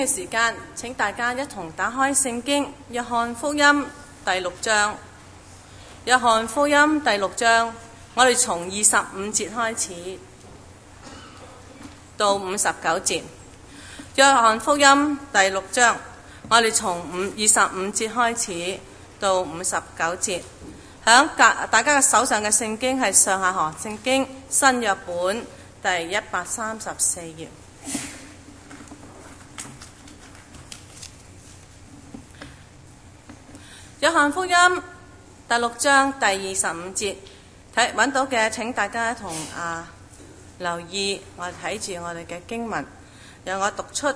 嘅時間，請大家一同打開聖經《約翰福音》第6章。《約翰福音》第6章，我哋從25節開始到59節。《約翰福音》第6章，我哋從25節開始到59節。響大家嘅手上嘅聖經係上下河聖經新約本第134頁。約翰福音第6章第25節，揾到嘅請大家一同留意，我哋睇住我哋嘅經文，讓我讀出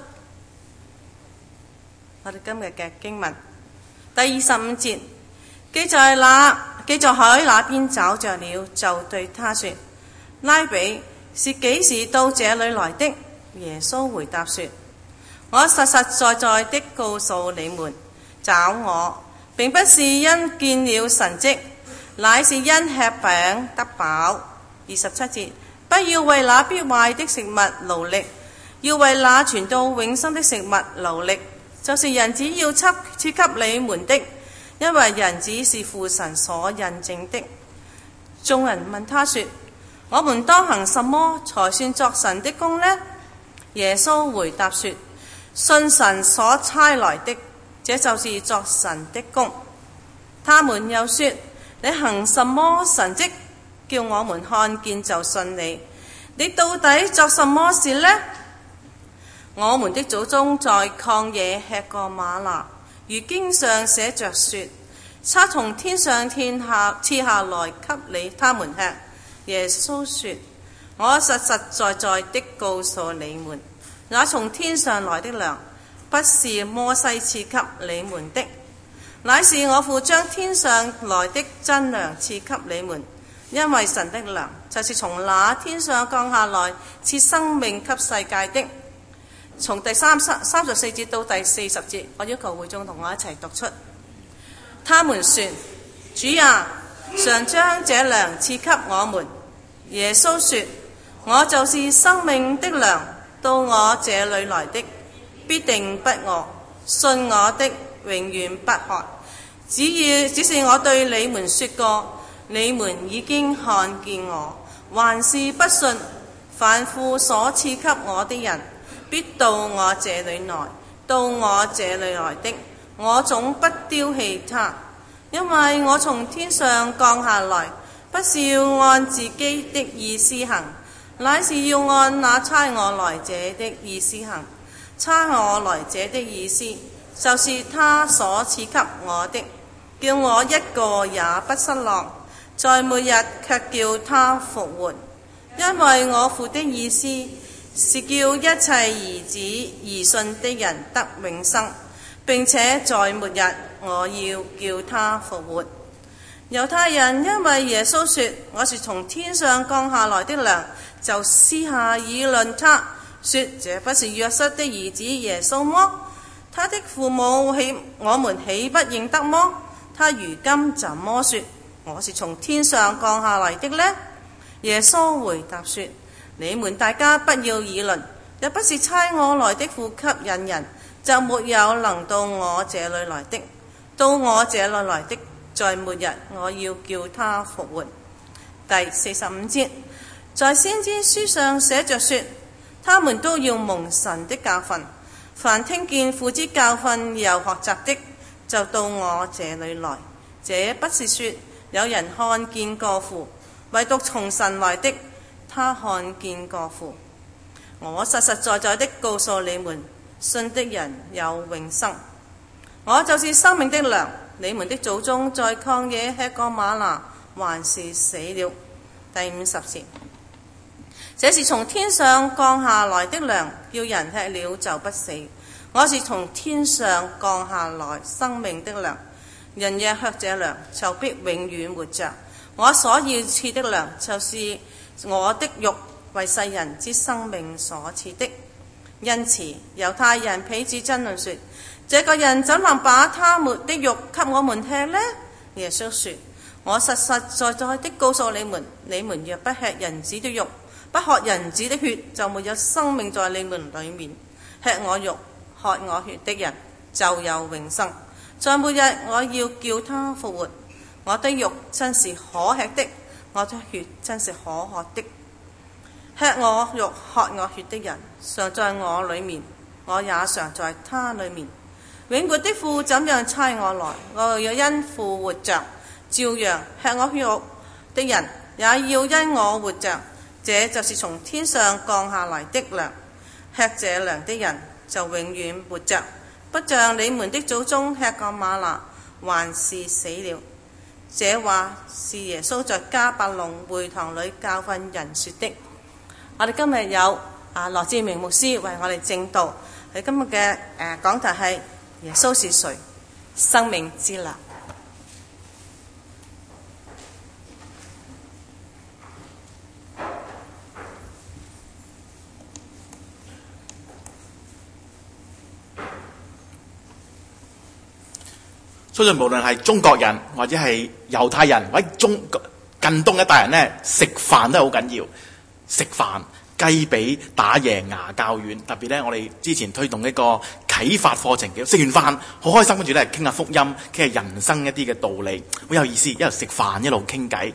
我哋今日嘅經文。第25節，既在海那邊找着了，就對他說：拉比，是幾時到這裏來的？耶穌回答說：我實實在在的告訴你們，找我並不是因見了神蹟，乃是因吃餅得飽。27節，不要為那必壞的食物勞力，要為那存到永生的食物勞力，就是人子要賜給你們的，因為人子是父神所印證的。眾人問他說：我們當行什麼才算作神的工呢？耶穌回答說：信神所差來的，這就是作神的工。他們又說：你行什麼神蹟，叫我們看見就信你？你到底作什麼事呢？我們的祖宗在曠野吃過嗎哪，如經上寫着說：他從天上賜下來給他們吃。耶穌說：我實實在在的告訴你們，那從天上來的糧，不是摩西賜給你們的，乃是我父將天上來的真糧賜給你們。因為神的糧就是從那天上降下來賜生命給世界的。從第34節到第40節，我要求會眾同我一齊讀出。他們說：主啊，常將這糧賜給我們。耶穌說：我就是生命的糧，到我這裏來的必定不餓，信我的永遠不渴。只是我對你們說過，你們已經看見我，還是不信。凡父所賜給我的人，必到我這裏來，到我這裏來的，我總不丟棄他。因為我從天上降下來，不是要按自己的意思行，乃是要按那差我來者的意思行。差我來者的意思，就是他所賜給我的，叫我一個也不失落，在末日卻叫他復活。因為我父的意思是叫一切兒子而信的人得永生，並且在末日我要叫他復活。猶太人因為耶穌說我是從天上降下來的糧，就私下議論他，說這不是約瑟的兒子耶穌麼？他的父母我們豈不認得麼？他如今怎麼說我是從天上降下來的呢？耶穌回答說：你們大家不要議論，也不是差我來的父吸引人，就沒有能到我這裏來的。到我這裏來的，在末日我要叫他復活。第45節，在先知書上寫着說：他們都要蒙神的教訓，凡聽見父之教訓又學習的，就到我這裏來。這不是說有人看見過父，唯獨從神來的，他看見過父。我實實在在的告訴你們，信的人有永生。我就是生命的糧。你們的祖宗在曠野吃過嗎哪，還是死了。第50節，這是從天上降下來的糧，叫人吃了就不死。我是從天上降下來生命的糧，人若吃這糧，就必永遠活着。我所要賜的糧，就是我的肉，為世人之生命所賜的。因此猶太人彼此爭論說：這個人怎能把他們的肉給我們吃呢？耶穌說：我實實在在的告訴你們，你們若不吃人子的肉，不喝人子的血，就沒有生命在你們裏面。吃我肉喝我血的人就有永生。在末日我要叫他復活。我的肉真是可吃的，我的血真是可喝的。吃我肉喝我血的人常在我裏面，我也常在他裏面。永活的父怎樣差我來，我要因父活着，照樣吃我血肉的人也要因我活着。這就是從天上降下來的糧，吃這糧的人就永遠活着，不像你們的祖宗吃過嗎哪，還是死了。這話是耶穌在迦百農會堂裏教訓人說的。我哋今日有羅志明牧師為我哋證道，佢今日嘅講題係耶穌是誰？生命之糧。 相信無論係中國人或者係猶太人或者近東一代人咧，食飯都係好緊要。食飯雞髀打贏牙較軟，特別咧我哋之前推動一個啟發課程嘅，食完飯好開心，跟住咧傾下福音，傾下人生一啲嘅道理，好有意思。一路食飯一路傾偈，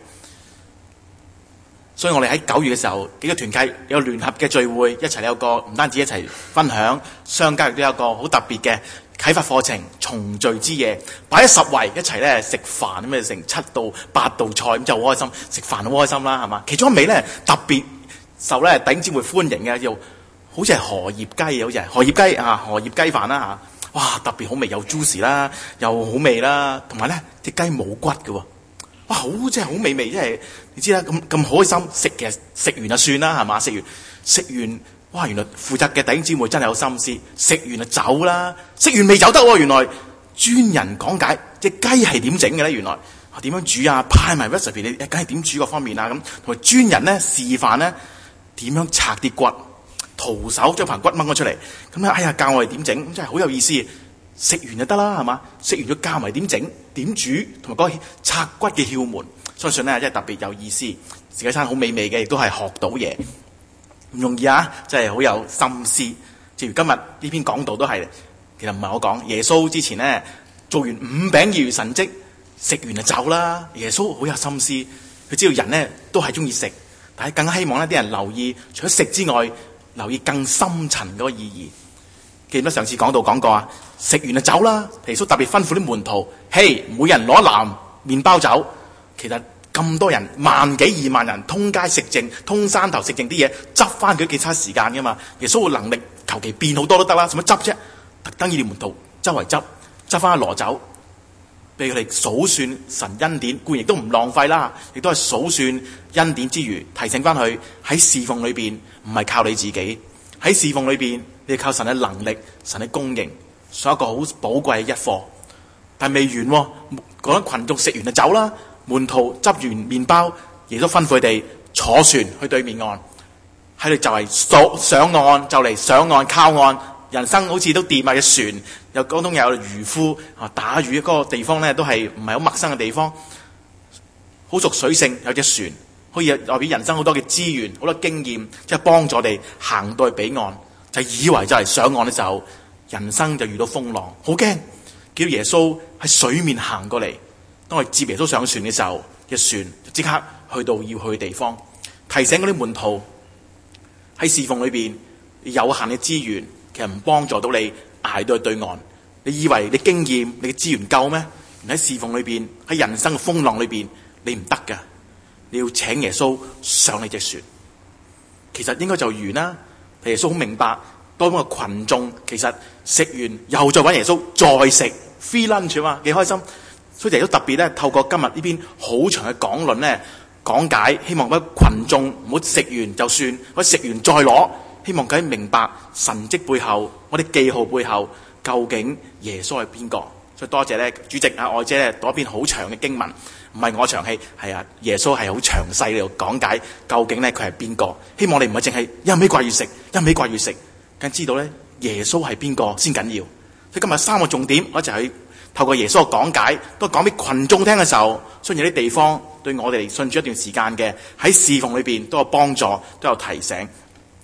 所以我哋喺9月嘅時候，幾個團契有聯合嘅聚會，一齊有個唔單止一齊分享，商家亦都有個好特別嘅啟發課程，重聚之夜，擺喺10圍一齊咧食飯，咁成7到8道菜，咁就好開心。食飯好開心啦，係嘛？其中一味咧特別受咧弟兄姊妹歡迎嘅，又好似係荷葉雞，好似係荷葉雞啊，荷葉雞飯啦嚇，哇特別好味，又 juicy 啦，又好味啦，同埋咧隻雞冇骨嘅喎，哇好真係好美味，即係你知啦，咁開心食，其實食完就算啦，係嘛？食完。哇！原來負責嘅弟兄姊妹真係有心思，食完就走啦。食完未走得喎，原來專人講解隻雞係點整嘅咧。原來點樣煮啊，派埋 recipe 你梗係點煮嗰方面啊咁，同埋專人咧示範咧點樣拆啲骨，徒手將棚骨掹咗出嚟。咁咧，哎呀教我哋點整，咁真係好有意思。食完就得啦，係嘛？食完咗教埋點整、點煮，同埋嗰個拆骨嘅竅門，相信咧真係特別有意思。食一餐好美味嘅，亦都係學到嘢。唔容易啊！真係好有心思。正如今日呢篇講道都係，其實唔係我講。耶穌之前咧做完5餅2魚神蹟，食完就走啦。耶穌好有心思，佢知道人咧都係中意食，但係更希望咧啲人留意，除咗食之外，留意更深層嗰個意義。記唔記得上次講道講過啊？食完就走啦。耶穌特別吩咐啲門徒：嘿，每人攞一籃麵包走。其實咁多人1幾2萬人通街食剩，通山頭食剩啲嘢，執翻佢幾差時間噶嘛？耶穌嘅能力求其變好多都得啦，使乜執啫？特登呢啲門徒周圍執翻一籮走，俾佢哋數算神恩典，固然亦都唔浪費啦，亦都係數算恩典之餘，提醒翻佢喺侍奉裏邊唔係靠你自己，喺侍奉裏邊你係靠神嘅能力、神嘅供應，所以一個好寶貴嘅一課。但係未完喎，嗰啲群眾食完就走啦。門徒執完麵包，耶穌吩咐佢哋坐船去對面岸，喺度就係上岸，就嚟上岸靠岸。人生好似都掂埋嘅船，又當中有漁夫啊打魚，嗰個地方咧都係唔係好陌生嘅地方，好熟水性，有隻船可以代表人生好多嘅資源、好多經驗，即係幫助我哋行到去彼岸。就以為就係上岸嘅時候，人生就遇到風浪，好驚，叫耶穌喺水面行過嚟。當我接耶穌上船嘅時候，隻船就即刻去到要去嘅地方，提醒嗰啲門徒喺侍奉裏邊有限嘅資源，其實唔幫助到你捱到去對岸。你以為你經驗、你嘅資源夠咩？喺侍奉裏邊，喺人生嘅風浪裏邊，你唔得噶。你要請耶穌上你隻船，其實應該就完啦。耶穌好明白，當個群眾其實食完又再揾耶穌再食 free lunch 嘛，幾開心。所以亦都特別咧，透過今日呢篇好長嘅講論咧，講解，希望嗰啲群眾唔好食完就算，或者食完再攞，希望佢明白神蹟背後，我哋記號背後究竟耶穌係邊個。所以多謝咧主席啊愛姐咧讀一篇好長嘅經文，唔係我長氣，係啊耶穌係好詳細嚟講解究竟咧佢係邊個。希望你唔係淨係一味掛住食，一味掛住食，更知道咧耶穌係邊個先緊要。所以今日3個重點，我就係透過耶穌嘅講解，都講俾群眾聽嘅時候，雖然有啲地方對我哋信主一段時間嘅喺侍奉裏邊都有幫助，都有提醒。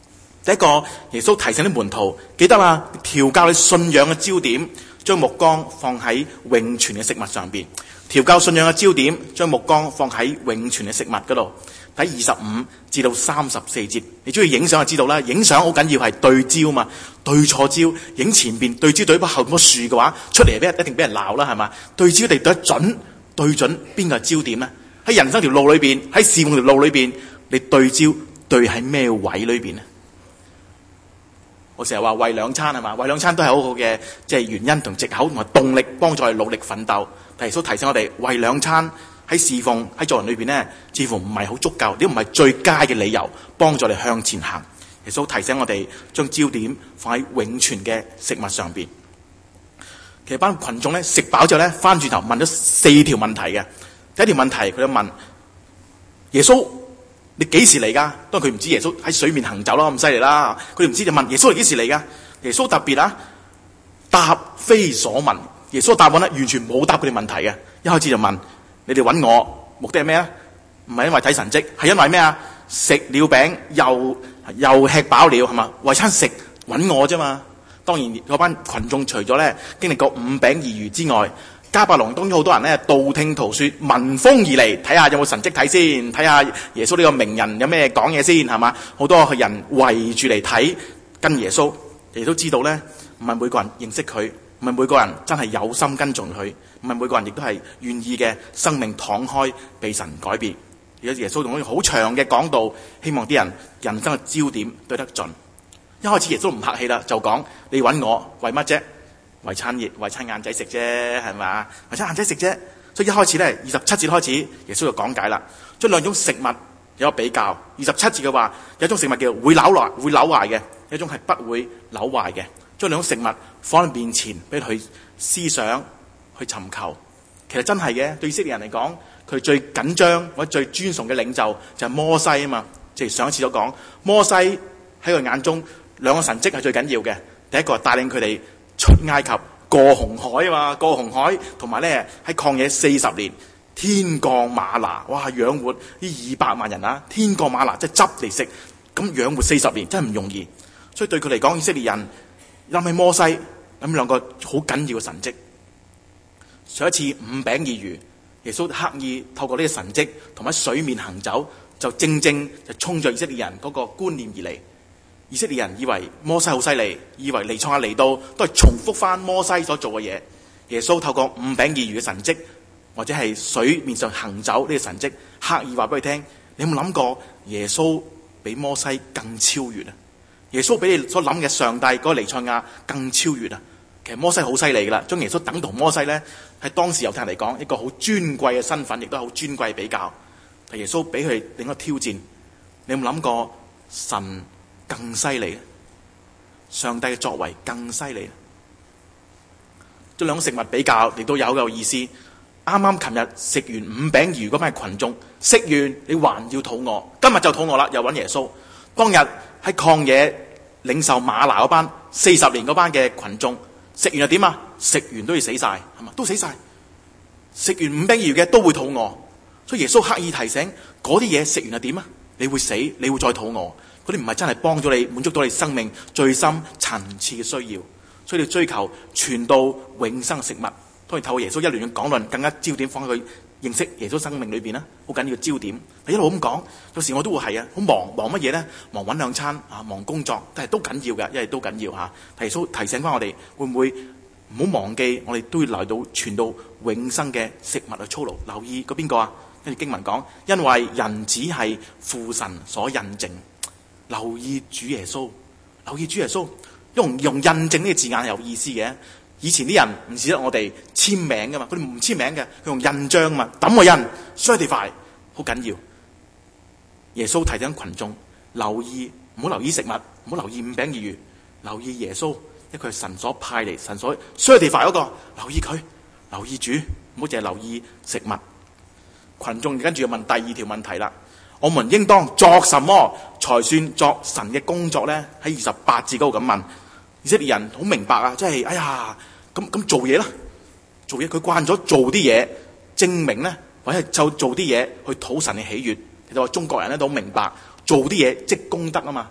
第一個，耶穌提醒啲門徒，記得啦，調教你信仰嘅焦點，將目光放喺永存嘅食物上邊。調教信仰嘅焦點，將目光放喺永存嘅食物嗰度。睇25至到34節，你中意影相就知道啦。影相好緊要係對焦嘛，對錯焦，影前邊對焦對不後邊棵樹嘅話，出嚟一定俾人鬧啦，係嘛？對焦地對得準，對準邊個係焦點呢？喺人生條路裏邊，喺侍奉條路裏邊，你對焦對喺咩位裏邊呢？我成日話為兩餐係嘛，為兩餐都係好好嘅，即係原因同藉口同埋動力，幫助我哋努力奮鬥。耶穌提醒我哋，為兩餐喺侍奉喺做人裏邊呢，似乎唔係好足夠，呢唔係最佳嘅理由，幫助我哋向前行。耶穌提醒我哋，將焦點放喺永存嘅食物上邊。其實班群眾咧食飽之後咧，翻轉頭問咗4條問題嘅。第一條問題，佢就問耶穌：你幾時嚟噶？當然佢唔知耶穌喺水面行走啦，咁犀利啦。佢哋唔知就問耶穌：你幾時嚟噶？耶穌特別啊，答非所問。耶穌答案咧完全冇答佢哋問題嘅。一開始就問：你哋揾我目的係咩啊？唔係因為睇神蹟，係因為咩啊？食了餅又吃飽了，係嘛？為餐食揾我啫嘛。當然嗰班群眾除咗咧經歷過5餅2魚之外，迦百農當中好多人咧道聽途說，聞風而嚟，睇下有冇神蹟睇先，睇下耶穌呢個名人有咩講嘢先，係嘛？好多人圍住嚟睇跟耶穌，亦都知道咧，唔係每個人認識佢，唔係每個人真係有心跟從佢，唔係每個人亦都係願意嘅生命敞開被神改變。而家耶穌用一個好長嘅講道，希望啲人人生嘅焦點對得準。一開始耶穌唔客氣啦，就講：你揾我為乜啫？為餐晏仔食啫，係嘛？為餐晏仔食啫。所以一開始咧，27節開始，耶穌就講解啦，將兩種食物有個比較。27節嘅話，有一種食物叫會扭壞嘅，有一種係不會扭壞嘅。將兩種食物放喺面前，俾佢思想去尋求。其實真係嘅，對以色列人嚟講，佢最緊張或者最尊崇嘅領袖就係摩西啊嘛。即係上一次都講，摩西喺佢眼中兩個神蹟係最緊要嘅。第一個係帶領佢哋出埃及過紅海啊嘛，過紅海，同埋咧喺曠野40年，天降嗎哪，哇，養活呢200萬人啊！天降嗎哪即係執嚟食，咁養活40年真係唔容易。所以對佢嚟講，以色列人諗起摩西，諗兩個好緊要嘅神蹟。上一次5餅2魚，耶穌刻意透過呢個神蹟同埋水面行走，就正就衝著以色列人嗰個觀念而嚟。以色列人以為摩西好犀利，以為彌賽亞嚟到都係重複翻摩西所做嘅嘢。耶穌透過5餅2魚嘅神蹟，或者係水面上行走呢個神蹟，刻意話俾佢聽：你有冇諗過耶穌比摩西更超越啊？耶穌比你所諗嘅上帝嗰個彌賽亞更超越啊！其實摩西好犀利噶啦，將耶穌等同摩西咧，喺當時猶太人嚟講一個好尊貴嘅身份，亦都好尊貴比較。但耶穌俾佢另一個挑戰，你有冇諗過神更犀利？上帝嘅作為更犀利。將兩種食物比較，亦都有個意思。啱啱琴日食完5餅2魚嗰班群眾，食完你還要肚餓，今日就肚餓啦，又揾耶穌。當日喺曠野領受嗎哪嗰班40年嗰班嘅群眾，食完又點啊？食完都要死晒，係嘛？都死晒。食完5餅2魚嘅都會肚餓，所以耶穌刻意提醒嗰啲嘢食完又點啊？你會死，你會再肚餓。嗰啲唔係真係幫咗你滿足到你生命最深層次嘅需要，所以你追求傳到永生嘅食物。當然透過耶穌一連嘅講論，更加焦點放喺佢認識耶穌生命裏邊啦，好緊要嘅焦點。一路咁講，有時我都會係啊，好忙乜嘢咧？忙揾兩餐啊，忙工作，但係都緊要嘅，因為都緊要嚇。耶穌提醒翻我哋，會唔會唔好忘記我哋都要嚟到傳到永生嘅食物去操勞？留意嗰邊個啊？跟住經文講，因為人子係父神所印證。留意主耶穌，留意主耶穌，用印證呢個字眼係有意思嘅。以前啲人唔似得我哋簽名噶嘛，佢哋唔簽名嘅，佢用印章嘛，抌個印 certify， 好緊要。耶穌提醒群眾留意，唔好留意食物，唔好留意5餅2魚，留意耶穌，因為佢係神所派嚟，神所 certify 嗰個，留意佢，留意主，唔好淨係留意食物。群眾跟住要問第2條問題啦。我們應當作什麼才算作神嘅工作呢？喺28節嗰度咁問。以色列人好明白啊，即係哎呀，咁做嘢啦，做嘢佢慣咗做啲嘢證明呢，或者係就做啲嘢去討神嘅喜悅。其實話中國人咧都好明白，做啲嘢積功德啊嘛，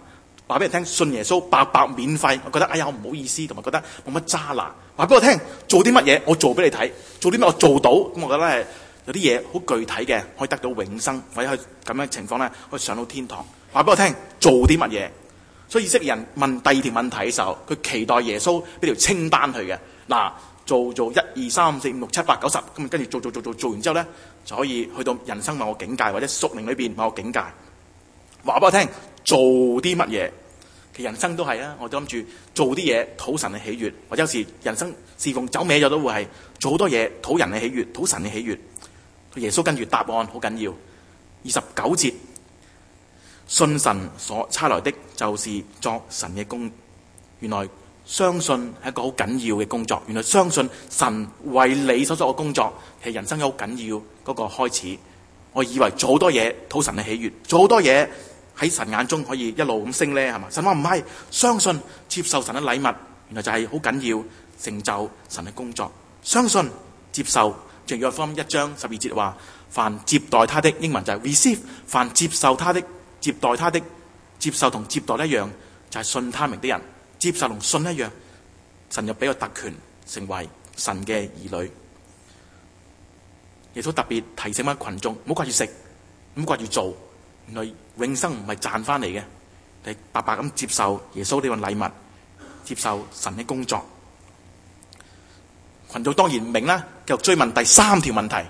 話俾人聽信耶穌白白免費，我覺得哎呀我唔好意思，同埋覺得冇乜揸拿。話俾我聽做啲乜嘢，我做俾你睇，做啲乜我做到，咁我覺得係有啲嘢好具體嘅，可以得到永生，或者去咁樣情況咧，可以上到天堂。話俾我聽做啲乜嘢。所以以色列人問第二條問題嘅時候，佢期待耶穌俾條清單去嘅。嗱，做1、2、3、4、5、6、7、8、9、10，咁跟住做完之後咧，就可以去到人生某個境界，或者屬靈裏邊某個境界。話俾我聽做啲乜嘢。其實人生都係啊，我都諗住做啲嘢討神嘅喜悅，或者有時人生侍奉走歪咗都會係做好多嘢討人嘅喜悅，討神嘅喜悅。耶穌跟住答案好緊要，29節，信神所差來的，就是作神嘅工。原來相信係一個好緊要嘅工作。原來相信神為你所做嘅工作，其實人生有好緊要嗰個開始。我以為做好多嘢討神嘅喜悅，做好多嘢喺神眼中可以一路咁升呢，係嘛？神話唔係，相信接受神嘅禮物，原來就係好緊要成就神嘅工作。相信接受，正如約翰1章12節話，凡接待他的，英文就係 receive， 凡接受他的，接待他的，接受同接待一樣，就係信他名的人。接受同信一樣，神又俾個特權成為神嘅兒女。耶穌特別提醒翻群眾，唔好掛住食，唔好掛住做。原來永生唔係賺翻嚟嘅，你白白咁接受耶穌呢個禮物，接受神嘅工作。群眾當然唔明啦，繼續追問第3條問題。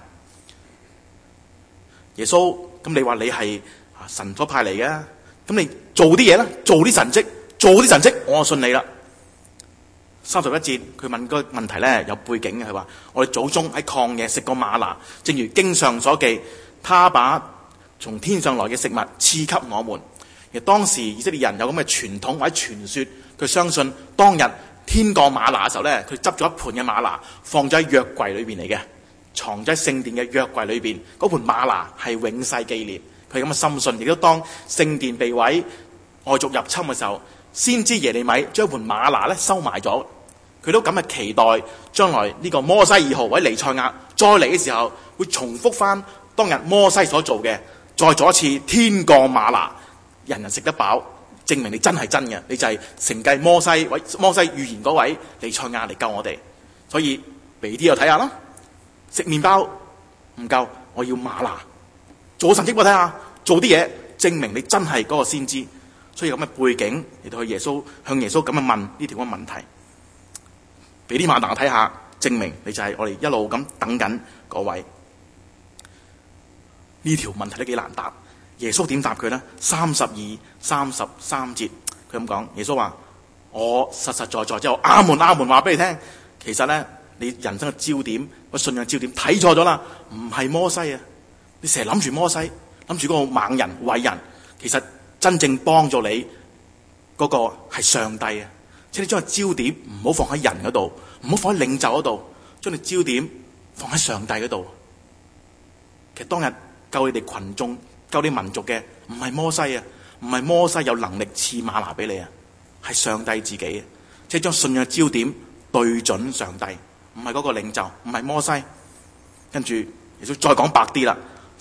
耶穌，咁你話你係神所派嚟嘅，咁你做啲嘢啦，做啲神蹟，我就信你啦。31節佢問個問題咧有背景嘅，佢話我哋祖宗喺曠野食過嗎哪，正如經上所記，他把從天上來嘅食物賜給我們。而當時以色列人有咁嘅傳統或者傳說，佢相信當日天降嗎哪嘅時候咧，佢執咗一盤嘅嗎哪放咗喺約櫃裏邊嚟嘅，藏咗喺聖殿嘅約櫃裏邊。嗰盤嗎哪係永世紀念，佢咁嘅深信。亦都當聖殿被毀、外族入侵嘅時候，先知耶利米將一盤嗎哪咧收埋咗。佢都咁嘅期待，將來呢個摩西2號或者彌賽亞再嚟嘅時候，會重複翻當日摩西所做嘅，再做一次天降嗎哪，人人食得飽，證明你真係真嘅，你就係承繼摩西預言嗰位彌賽亞嚟救我哋。所以俾啲又睇下啦，食麵包唔夠，我要嗎哪，做神蹟我睇下，做啲嘢證明你真係嗰個先知。所以咁嘅背景嚟到去向耶穌咁樣問呢條嘅問題。俾啲嗎哪睇下，證明你就係我哋一路咁等緊嗰位。呢條問題都幾難答。耶穌點答佢呢？32、33節佢咁講，耶穌話：我實實在在之後，阿門阿門話俾你聽。其實呢，你人生嘅焦點，個信仰焦點睇錯咗啦，唔係摩西啊！你成日諗住摩西，諗住嗰個猛人偉人，其實真正幫助你嗰個係上帝啊！即係你將個焦點唔好放喺人嗰度，唔好放喺領袖嗰度，將你焦點放喺上帝嗰度。其實當日救你哋群眾、救你民族嘅唔係摩西啊，唔係摩西有能力賜嗎哪俾你啊，係上帝自己啊！即係將信仰焦點對準上帝，唔係嗰個領袖，唔係摩西。跟住耶穌再講白啲啦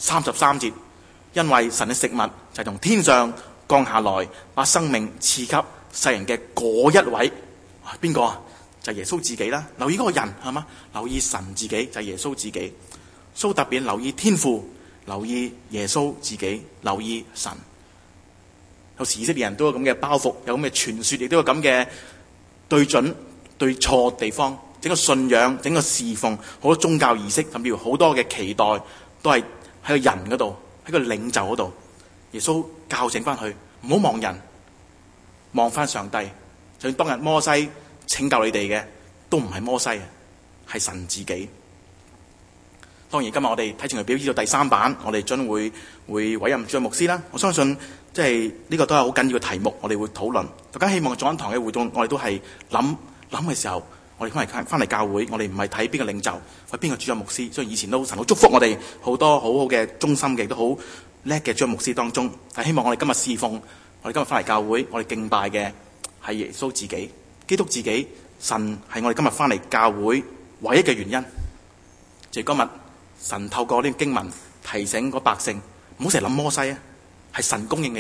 ，33節，因為神嘅食物就係從天上降下來，把生命賜給世人嘅嗰一位，邊個啊？就係耶穌自己啦。留意嗰個人係嘛？留意神自己就係耶穌自己。蘇特別留意天父，留意耶穌自己，留意神。有時以色列人都有咁嘅包袱，有咁嘅傳說，亦都有咁嘅對準對錯地方。整個信仰、整個侍奉、好多宗教儀式，甚至乎好多嘅期待，都係喺個人嗰度，喺個領袖嗰度。耶穌校正翻去，唔好望人。望翻上帝，就算當日摩西拯救你哋嘅，都唔係摩西啊，係神自己。當然今日我哋睇程序表呢度第3版，我哋將會委任主任牧師啦。我相信即係呢個都係好緊要嘅題目，我哋會討論。大家希望做緊堂嘅活動，我哋都係諗嘅時候，我哋翻嚟教會，我哋唔係睇邊個領袖或邊個主任牧師。所以以前都神好祝福我哋好多好好嘅忠心嘅，都好叻嘅主任牧師當中。但係希望我哋今日侍奉。我哋今日翻嚟教會，我哋敬拜嘅係耶穌自己、基督自己。神係我哋今日翻嚟教會唯一嘅原因。就係今日神透過呢個經文提醒嗰百姓，唔好成日諗摩西啊，係神供應你哋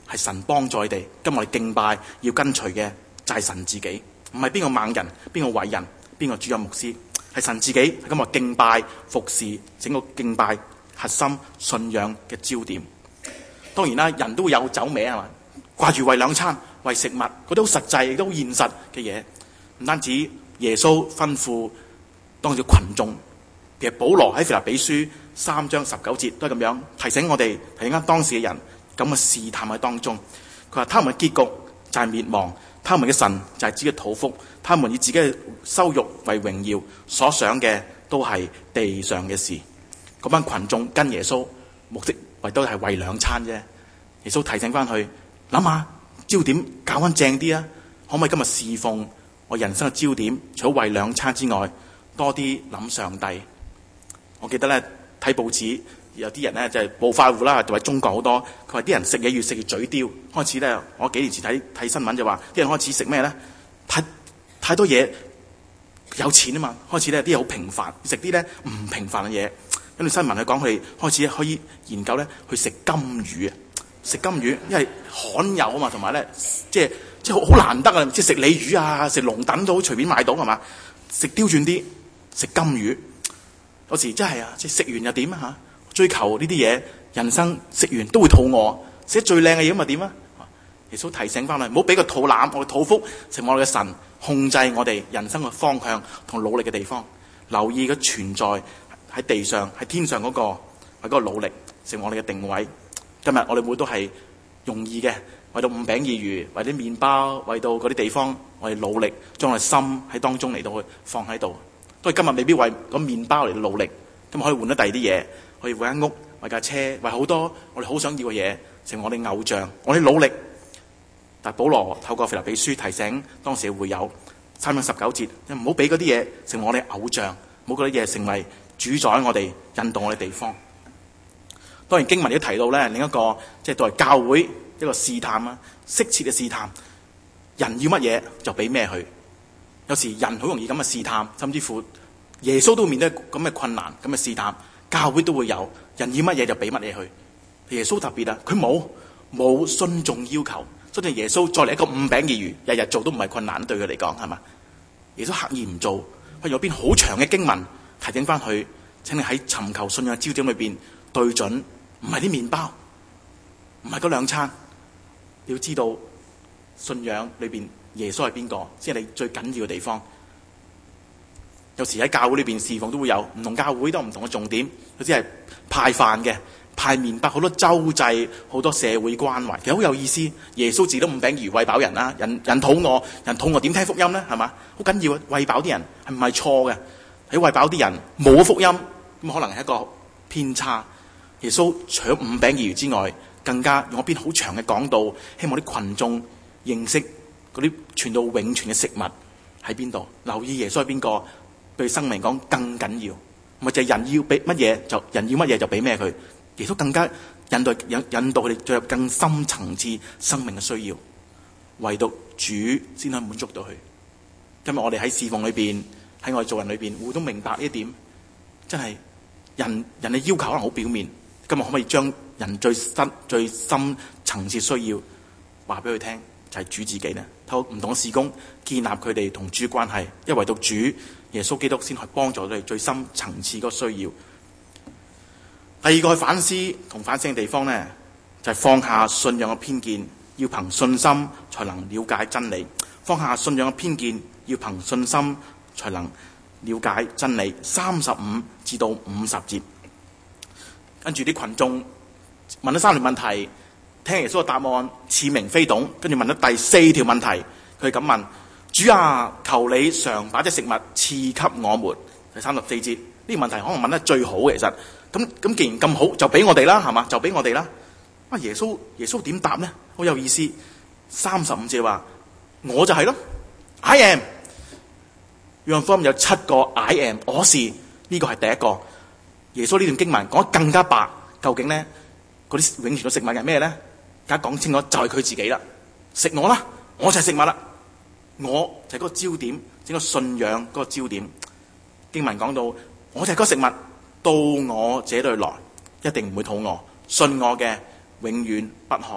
係神幫助你哋。今日我哋敬拜要跟隨嘅就係神自己，唔係邊個猛人、邊個偉人、邊個主任牧師，係神自己。今日敬拜服侍，整個敬拜核心信仰嘅焦點。當然啦，人都會有走歪係嘛，掛住為兩餐、為食物，嗰啲好實際亦都好現實嘅嘢。唔單止耶穌吩咐當時群眾，其實保羅喺腓立比書3章19節都係咁樣提醒我哋，提醒緊當時嘅人咁嘅試探喺當中。佢話：他們嘅結局就係滅亡，他們嘅神就係自己嘅肚腹，他們以自己嘅羞辱為榮耀，所想嘅都係地上嘅事。嗰班群眾跟耶穌目的為都係為兩餐啫。耶穌提醒翻佢，諗下焦點搞翻正啲啊！可唔可以今日侍奉我人生嘅焦點，除咗為兩餐之外，多啲諗上帝？我記得咧睇報紙，有啲人咧就係暴發戶啦，就係中國好多。佢話啲人食嘢越食越嘴刁，開始咧我幾年前睇新聞就話，啲人開始食咩咧？太多嘢有錢啊嘛，開始咧啲嘢好平凡，食啲咧唔平凡嘅嘢。跟住新聞去講，佢哋開始可以研究咧去食金魚啊！食金魚，因為罕有啊嘛，同埋咧即係好難得啊！即係食鯉魚啊，食龍躉都好隨便買到係嘛？食刁轉啲，食金魚，有時真係啊！即係食完又點啊嚇？追求呢啲嘢，人生食完都會肚餓，食得最靚嘅嘢咁咪點啊？耶穌提醒翻嚟，唔好俾個肚腩，我嘅肚腹成為我哋嘅神，控制我哋人生嘅方向同努力嘅地方。留意嘅存在喺地上、喺天上嗰個努力，成為我哋嘅定位。今日我哋會都係容易嘅，為到5餅2魚，為啲麵包，為到嗰啲地方，我哋努力將我哋心喺當中嚟到去放喺度。都係今日未必為個麵包嚟到努力，今日可以換得第二啲嘢，可以換間屋、為架車、為好多我哋好想要嘅嘢，成為我哋偶像。我哋努力，但保羅透過腓立比書提醒當時嘅會友3章19節，唔好俾嗰啲嘢成為我哋偶像，唔好嗰啲嘢成為主宰我哋、引導我哋地方。當然經文亦都提到咧，另一個即係作為教會一個試探啊，適切嘅試探。人要乜嘢就俾咩佢。有時人好容易咁嘅試探，甚至乎耶穌都面對咁嘅困難、咁嘅試探，教會都會有。人要乜嘢就俾乜嘢佢。耶穌特別啊，佢冇順眾要求，所以耶穌再嚟一個5餅2魚，日日做都唔係困難，對佢嚟講係嘛？耶穌刻意唔做，佢有邊好長嘅經文提醒翻佢，請你喺尋求信仰焦點裏邊對準。唔係啲麵包，唔係嗰兩餐，你要知道信仰裏邊耶穌係邊個，先係你最緊要嘅地方。有時喺教會裏邊侍奉都會有唔同教會都有唔同嘅重點，有啲係派飯嘅、派麵包，好多周濟，好多社會關懷，其實好有意思。耶穌自己都5餅2魚餵飽人啦，人肚餓，人肚餓點聽福音咧？係嘛？好緊要啊！餵飽啲人係唔係錯嘅？喺餵飽啲人冇福音，咁可能係一個偏差。耶穌除咗5餅2魚之外，更加用一篇好長嘅講道，希望啲群眾認識嗰啲傳到永存嘅食物喺邊度。留意耶穌係邊個，對生命講更緊要。唔係就係人要俾乜嘢就人要乜嘢就俾咩佢。耶穌更加引導佢哋進入更深層次生命嘅需要，唯獨主先可以滿足到佢。今日我哋喺侍奉裏邊，喺我哋做人裏邊，會都明白呢一點，真係人嘅要求可能好表面。今日可唔可以將人最深層次需要話俾佢聽，就係主自己呢？透過唔同嘅事工建立佢哋同主關係，因為唯獨主耶穌基督先可以幫助佢哋最深層次嗰個需要。第二個去反思同反省嘅地方呢，就係放下信仰嘅偏見，要憑信心才能了解真理。放下信仰嘅偏見，要憑信心才能了解真理。35至到50節。跟住啲群眾問咗3條問題，聽耶穌嘅答案似明非懂，跟住問咗第4條問題，佢咁問：主啊，求你常把這食物賜給我們。第34節呢個問題可能問得最好嘅，其實咁既然咁好，就俾我哋啦，係嘛？就俾我哋啦。啊，耶穌點答呢？好有意思。35節話：我就係咯 ，I am。約翰福音有7個 I am， 我是，呢個係第一個。耶穌呢段經文講得更加白，究竟咧嗰啲永存嘅食物係咩咧？而家講清楚就係佢自己啦，食我啦，我就係食物啦，我就係嗰個焦點，整個信仰嗰個焦點。經文講到，我就係嗰個食物，到我這裏來一定唔會肚餓，信我嘅永遠不渴，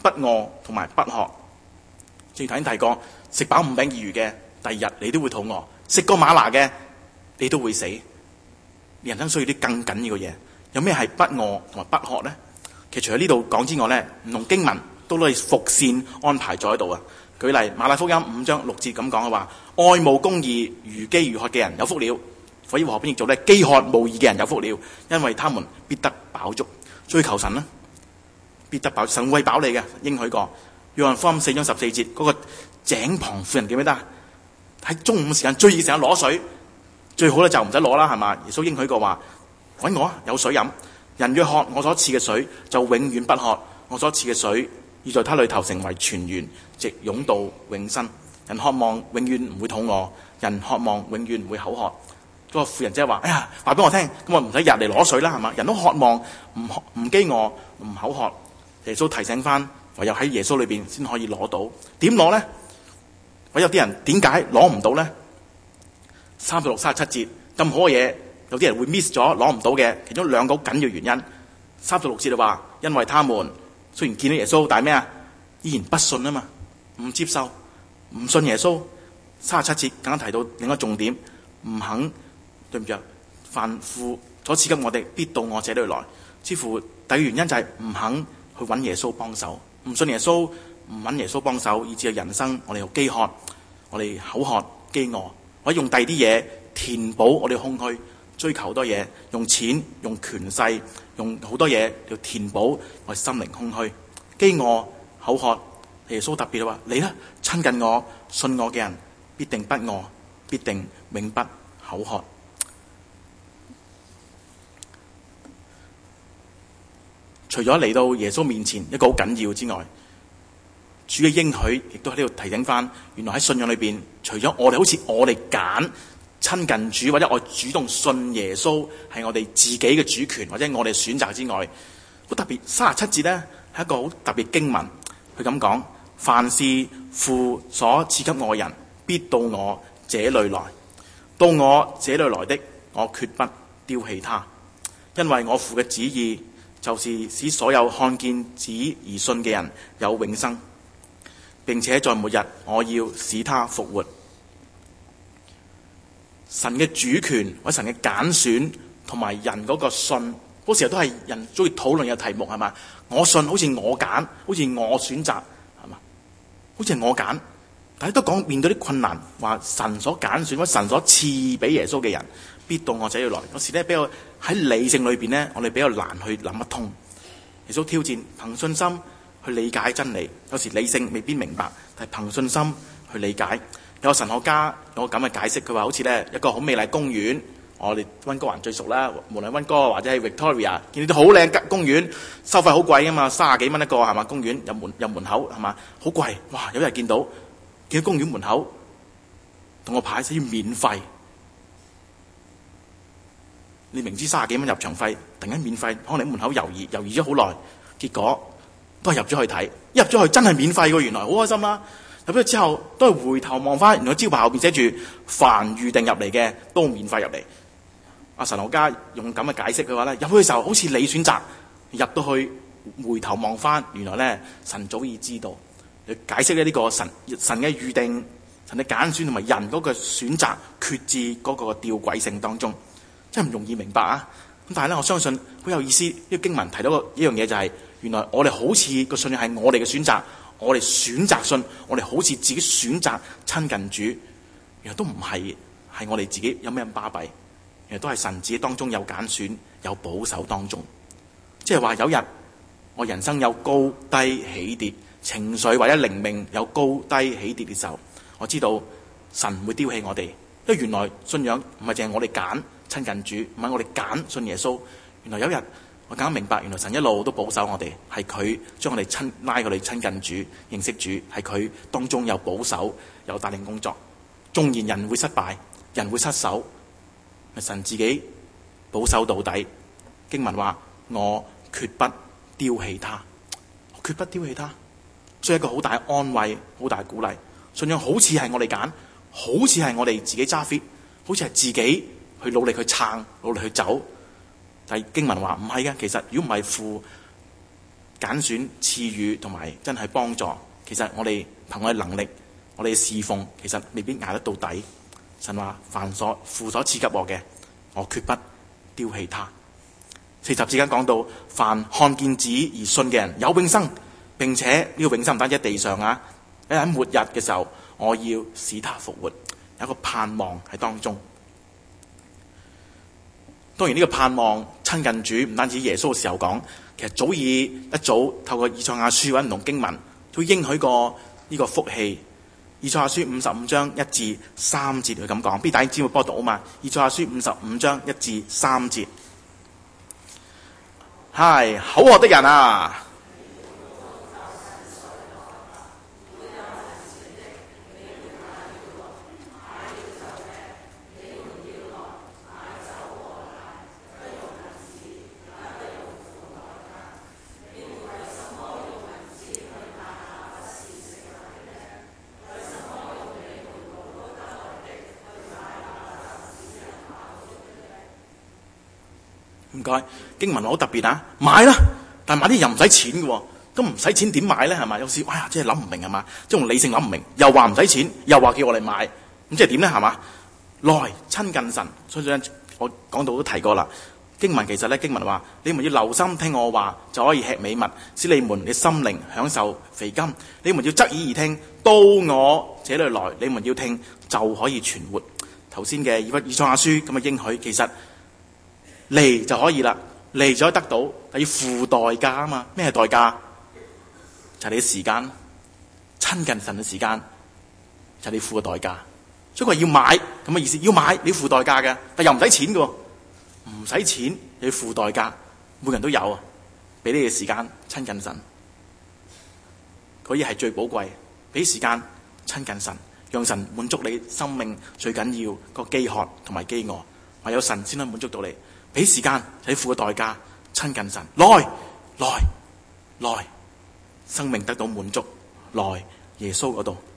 不餓同埋不渴。正如頭先提過，食飽5餅2魚嘅，第二日你都會肚餓；食過嗎哪嘅，你都會死。人生需要啲更緊要嘅嘢。有咩係不餓同埋不渴呢？其實除咗呢度講之外呢，唔同經文都攞嚟伏線安排咗喺度啊。舉例馬太福音5章6節咁講嘅話：愛慕公義、如飢如渴嘅人有福了。火焰和合本譯做呢，飢渴慕義嘅人有福了，因為他們必得飽足。追求神啦，必得飽，神會餵飽你嘅，應許過。約翰福音4章14節嗰個井旁婦人記唔記得？喺中午時間最熱時間攞水，最好咧就唔使攞啦，係嘛？耶穌應許過話：搵我有水飲。人若喝我所賜嘅水，就永遠不渴。我所賜嘅水，要在他裏頭成為泉源，直湧到永生。人渴望永遠唔會肚餓，人渴望永遠唔會口渴。嗰個婦人即係話：哎呀，話俾我聽，咁我唔使日嚟攞水啦，係嘛？人都渴望唔飢餓，唔口渴。耶穌提醒翻，唯有喺耶穌裏邊先可以攞到。點攞呢？唯有啲人點解攞唔到呢？36、37節咁好嘅嘢，有啲人會 miss 咗，攞唔到嘅。其中2個好緊要原因。36節就話，因為他們雖然見到耶穌，但係咩啊？依然不信啊嘛，唔接受，唔信耶穌。37節更加提到另一個重點，唔肯。對唔住，凡父所賜給我哋，必到我這裏來。似乎第二個原因就係唔肯去揾耶穌幫手，唔信耶穌，唔揾耶穌幫手，以致人生我哋又飢渴，我哋口渴飢餓，或者用第二啲嘢填補我哋空虛，追求好多嘢，用錢、用權勢、用好多嘢嚟填補我哋心靈空虛、飢餓、口渴。耶穌特別話：你呢，親近我、信我嘅人，必定不餓，必定永不口渴。除咗嚟到耶穌面前一個好緊要之外，主嘅應許亦都喺呢度提醒翻，原來喺信仰裏邊，除咗我哋好似我哋揀親近主，或者我主動信耶穌係我哋自己嘅主權，或者我哋選擇之外，好特別37節呢係一個好特別經文，佢咁講：凡是父所賜給我嘅人，必到我這裏來；到我這裏來的，我決不丟棄他，因為我父嘅旨意就是使所有看見子而信嘅人有永生，並且在末日我要使他復活。神嘅主權或者神嘅揀選同埋人嗰個信，嗰時候都係人中意討論嘅題目，係嘛？我信好似我揀，好似我選擇，係嘛？好似係我揀，但係都講面對啲困難，話神所揀選或者神所賜俾耶穌嘅人，必到我這裏來。有時咧比較喺理性裏邊咧，我哋比較難去諗得通。耶穌挑戰憑信心去理解真理，有時理性未必明白，但係憑信心去理解。有個神學家有個咁嘅解釋，佢話好似咧一個好美麗公園，我哋溫哥華最熟啦，無論溫哥或者係 Victoria， 見到啲好靚嘅公園，收費好貴啊嘛，30幾蚊一個係嘛？公園有門口係嘛？好貴，哇！有日見到公園門口同個牌寫住免費。你明知30幾蚊入場費，突然間免費，可能喺門口猶豫咗好耐，結果都係入咗去睇，入咗去真係免費喎，原來好開心啦！入咗之後都係回頭望翻，原來招牌後邊寫住凡預定入嚟嘅都免費入嚟。阿神學家用咁嘅解釋嘅話咧，入去嘅時候好似你選擇，入到去回頭望翻，原來咧神早已知道。你解釋咧呢個神嘅預定、神嘅揀選同埋人嗰個選擇決志嗰個吊詭性當中。真係唔容易明白啊！咁但係咧，我相信好有意思。呢個經文提到一樣嘢就係，原來我哋好似個信仰係我哋嘅選擇，我哋選擇信，我哋好似自己選擇親近主，原來都唔係我哋自己有咩咁巴閉，原來都係神自己當中有揀選、有保守當中。即係話有日我人生有高低起跌，情緒或者靈命有高低起跌嘅時候，我知道神唔會丟棄我哋，因為原來信仰唔係淨係我哋揀親近主，唔係我哋揀信耶穌。原來有一日我更加明白，原來神一路都保守我哋，係佢將我哋拉我哋親近主、認識主，係佢當中有保守、有帶領工作。縱然人會失敗，人會失手，神自己保守到底。經文話：我決不丟棄他，我決不丟棄他。所以一個好大嘅安慰、好大嘅鼓勵。信仰好似係我哋揀，好似係我哋自己揸 fit，好似係自己去努力去撐，努力去走。但係經文話唔係嘅，其實如果唔係父揀揀選賜予同埋真係幫助。其實我哋憑我嘅能力，我哋侍奉，其實未必捱得到底。神話父所賜給我嘅，我決不丟棄他。40節間講到，凡看見子而信嘅人有永生，並且呢個永生唔單止喺地上啊，喺末日嘅時候，我要使他復活，有一個盼望喺當中。當然呢個盼望親近主唔單止耶穌嘅時候講，其實一早透過以賽亞書或者唔同經文都應許過呢個福氣。以賽亞書55章1至3節佢咁講，必大家知會幫我讀啊嘛。以賽亞書55章1至3節，係口渴的人啊！唔該，經文好特別啊！買啦，但係買啲又唔使錢嘅喎，都唔使錢點買咧？係嘛？有時哎呀，真係諗唔明係嘛？即係用理性諗唔明，又話唔使錢，又話叫我嚟買，咁即係點咧？係嘛？來親近神，所以我講到都提過啦。經文其實咧，經文話：你們要留心聽我話，就可以吃美物，使你們嘅心靈享受肥甘。你們要側耳而聽，到我這裏來，你們要聽就可以存活。頭先嘅以賽亞書咁嘅應許，其實嚟就可以啦，嚟就可以得到，但要付代價啊嘛。咩係代價？就係你嘅時間，親近神嘅時間，就係你付嘅代價。所以佢話要買咁嘅意思，要買你要付代價嘅，但又唔使錢嘅，唔使錢你要付代價，每個人都有啊。俾你嘅時間親近神，嗰啲係最寶貴。俾時間親近神，讓神滿足你生命最緊要個飢渴同埋飢餓，唯有神先可以滿足到你。俾時間你付嘅代價親近神，來，生命得到滿足，來耶穌嗰度。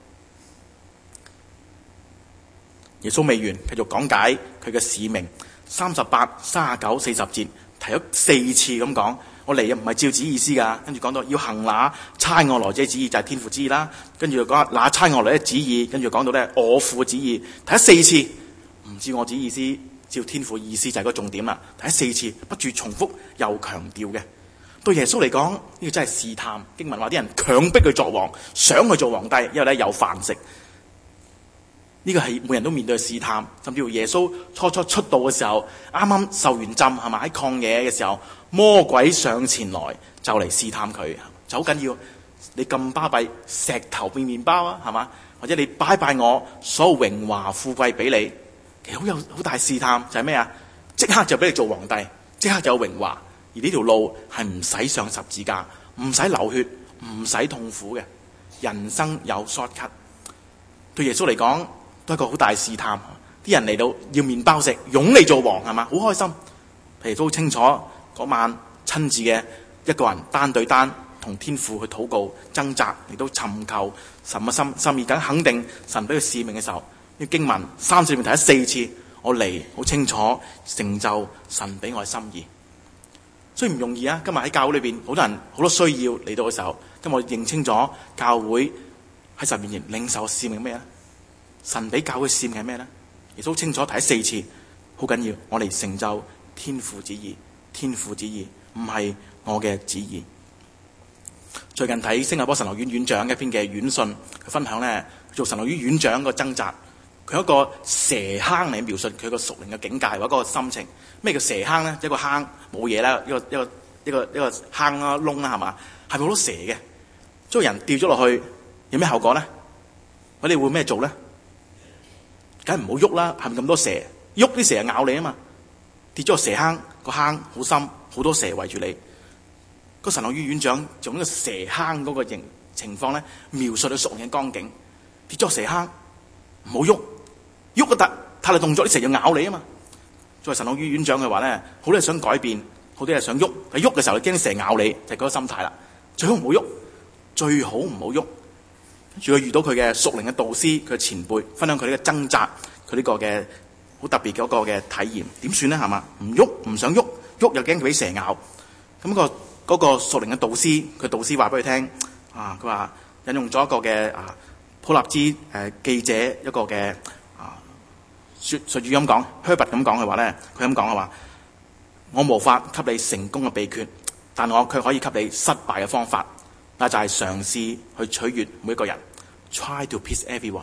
耶穌未完，繼續講解佢嘅使命。38、39、40節提咗4次咁講，我嚟唔係照旨意思噶。跟住講到要行那差我來者旨意，就係天父旨意啦。跟住又講那差我來者旨意，跟住講到咧我父旨意，提咗4次，唔照我旨意思，照天父意思就係個重點啦。提咗4次，不住重複又強調嘅。對耶穌嚟講，呢個真係試探。經文話啲人強迫佢作王，想佢做皇帝，因為咧有飯食。呢個係每人都面對嘅試探，甚至乎耶穌初出道嘅時候，啱啱受完浸係咪喺曠野嘅時候，魔鬼上前來就嚟試探佢，就好緊要。你咁巴閉，石頭變麵包啊，係嘛？或者你拜我，所有榮華富貴俾你，其實好大試探，就係咩啊？即刻就俾你做皇帝，即刻就有榮華，而呢條路係唔使上十字架，唔使流血，唔使痛苦嘅，人生有 shortcut。對耶穌嚟講，都係一個好大試探，啲人嚟到要麵包食，擁你做王係嘛？好開心。耶穌都清楚嗰晚親自嘅一個人單對單同天父去禱告掙扎，亦都尋求神嘅心意，梗肯定神俾佢使命嘅時候，呢經文3次裏面提咗4次，我嚟好清楚成就神俾我嘅心意。所以唔容易啊！今日喺教會裏邊，好多人好多需要嚟到嘅時候，今日我認清咗教會喺神面前領受使命咩咧？神俾教會使命係咩咧？耶穌清楚提4次，好緊要。我嚟成就天父旨意，天父旨意唔係我嘅旨意。最近睇新加坡神學院院長一篇嘅院信，佢分享咧做神學院院長個掙扎。佢有一個蛇坑嚟描述佢個屬靈嘅境界或者個心情。咩叫蛇坑咧？一個坑冇嘢啦，一個坑啦窿啦係嘛？係咪好多蛇嘅？將人掉咗落去，有咩後果咧？我哋會咩做咧？梗係唔好喐啦，係咪咁多蛇？喐啲蛇咬你啊嘛！跌咗個蛇坑，個坑好深，好多蛇圍住你。個神學院院長用呢個蛇坑嗰個情況咧，描述佢屬靈嘅光景。跌咗個蛇坑，唔好喐，喐個太大動作，啲蛇要咬你啊嘛！作為神學院院長嘅話咧，好多嘢想改變，好多嘢想喐，但喐嘅時候你驚啲蛇咬你，就係嗰個心態啦。最好唔好喐，最好唔好喐。跟住佢遇到佢嘅屬靈嘅導師，佢嘅前輩，分享佢呢個掙扎，佢呢個嘅好特別嗰個嘅體驗，點算咧？係嘛？唔喐，唔想喐，喐又驚佢俾蛇咬。咁個嗰個屬靈嘅導師，佢導師話俾佢聽佢話引用咗一個嘅普立茲記者一個嘅術語咁講，Herbert 咁講佢話咧，佢咁講嘅話，我無法給你成功嘅秘訣，但我卻可以給你失敗嘅方法，那就係嘗試去取悅每一個人 ，try to please everyone。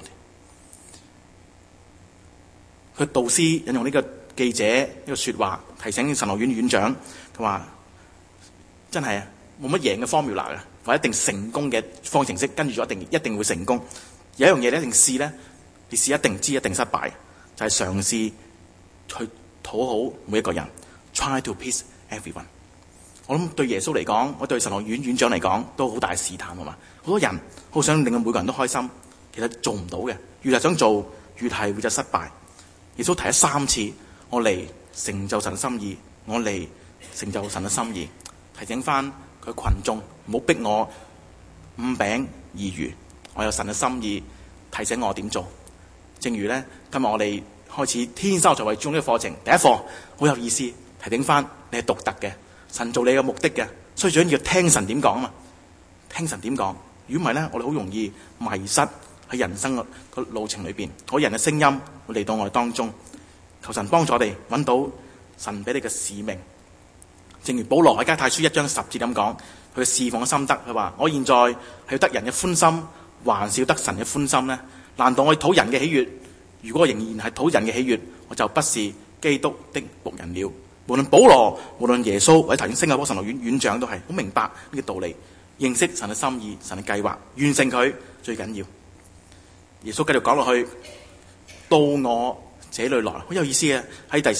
佢導師引用呢個記者呢個說話，提醒神學院院長，佢話真係冇乜贏嘅 formula 嘅，或者一定成功嘅方程式，跟住咗一定會成功。有一樣嘢你一定試咧，你試一定知一定失敗，就係嘗試去討好每一個人 ，try to please everyone。我諗對耶穌嚟講，我對神學院院長嚟講都好大試探啊嘛。好多人好想令到每個人都開心，其實做唔到嘅，越係想做，越係會就失敗。耶穌提咗3次，我嚟成就神嘅心意，我嚟成就神嘅心意，提醒翻佢群眾唔好逼我5餅2魚，我有神嘅心意，提醒我點做。正如咧，今日我哋開始天生就為中呢個課程，第一課好有意思，提醒翻你係獨特嘅，神做你嘅目的嘅，所以最緊要聽神點講啊嘛，聽神點講。如果唔係咧，我哋好容易迷失喺人生個路程裏邊，嗰人嘅聲音會嚟到我哋當中。求神幫助我哋揾到神俾你嘅使命。正如保羅喺加太書1章10節咁講，佢嘅侍奉嘅心得，佢話：我現在係要得人嘅歡心，還是要得神嘅歡心呢？難道我要討人嘅喜悅？如果我仍然係討人嘅喜悅，我就不是基督的僕人了。無論保羅，無論耶穌，或者頭先新加坡神學院院長都係好明白呢個道理，認識神嘅心意、神嘅計劃，完成佢最緊要。耶穌繼續講落去，到我這裏來，好有意思嘅，喺第